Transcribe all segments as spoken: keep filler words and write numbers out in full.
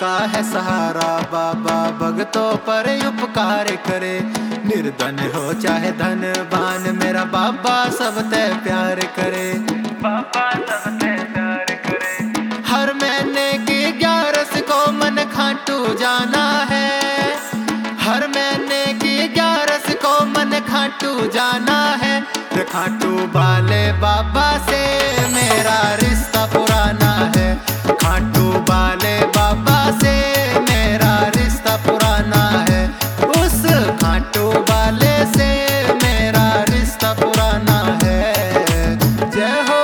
का है सहारा, बाबा भगतों पर उपकार करे। निर्धन हो चाहे धनवान, मेरा बाबा सब ते प्यार करे। बाबा सब ते प्यार करे। हर महीने की ग्यारस को मन खाटू जाना है, हर महीने की ग्यारस को मन खाटू जाना है। खाटू वाले बाबा से मेरा रिश्ता पुराना है, खाटू वाले बाबा से मेरा रिश्ता पुराना है। उस खाटू वाले से मेरा रिश्ता पुराना है। जय हो।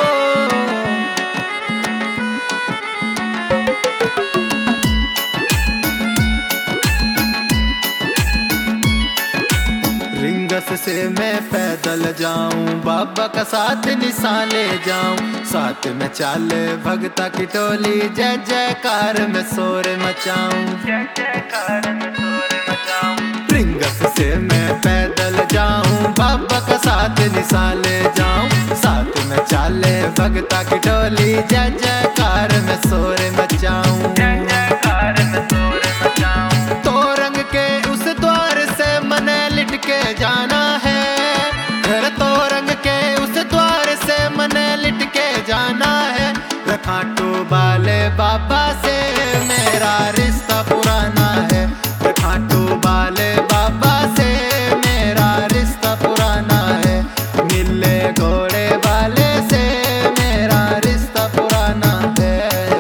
रिंगस से मैं पैदल जाऊं, बाबा का साथ निशान ले जाऊं। साथ में चाले भगता की टोली, जय जयकार में शोर मचाऊं, जय जयकार में शोर मचाऊं। रिंगस से मैं पैदल जाऊं, बाबा का साथ निशान ले जाऊं। साथ में चाले भगता की टोली, जय जयकार में शोर मचाऊं, जय जयकार में शोर मचाऊं। तो रंग के उस द्वार से मने लिट के जाना है, घर तो रंग के उस द्वार से मने लिट के जाना है। खाटू वाले बाबा से मेरा रिश्ता पुराना है, खाटू वाले बाबा से मेरा रिश्ता पुराना है। नीले घोड़े वाले से मेरा रिश्ता पुराना है।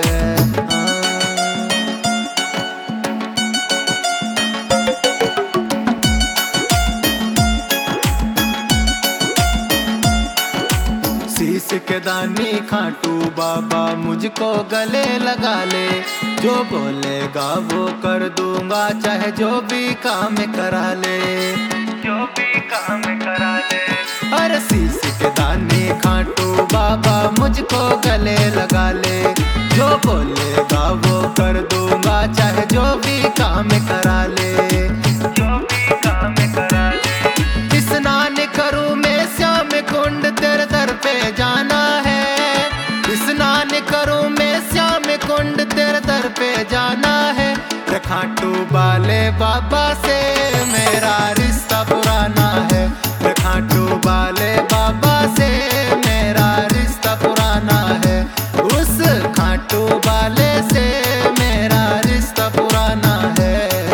शीश के दानी खाटू बाबा मुझको गले लगा ले, जो बोलेगा वो कर दूंगा, चाहे जो भी काम करा ले, जो भी काम करा ले। अरे शीश के दानी खाटू बाबा मुझको गले लगा ले, जो बोलेगा वो कर दूंगा, चाहे जो भी काम करा ले, जो भी काम करा ले। स्नान करूं मैं श्याम कुंड, तेरे दर पे जाना है। स्नान करूं मैं श्याम कुंड, तेरे दर पे जाना है। खाटू वाले बाबा से मेरा रिश्ता पुराना है, खाटू वाले बाबा से मेरा रिश्ता पुराना है। उस खाटू वाले से मेरा रिश्ता पुराना है।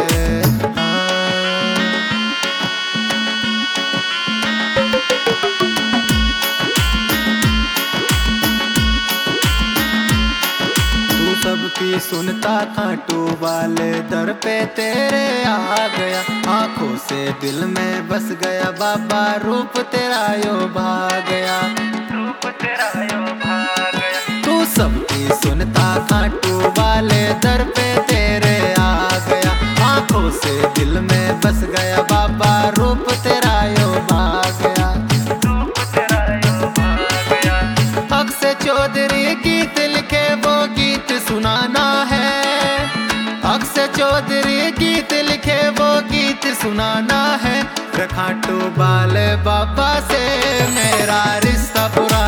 सबकी सुनता खाटू वाले दर पे तेरे आ गया, आंखों से दिल में बस गया, बाबा रूप तेरा यो भा गया, रूप तेरा यो भा गया। तू सबकी सुनता खाटू वाले दर पे तेरे आ गया, आंखों से दिल में बस गया, बाबा रूप तेरा यो भा गया, रूप तेरा यो भा गया। अक्षय चौधरी गीत लिखे वो गीत सुनाना है, अक्षय चौधरी गीत लिखे वो गीत सुनाना है। खाटू वाले बाबा से मेरा रिश्ता पुराना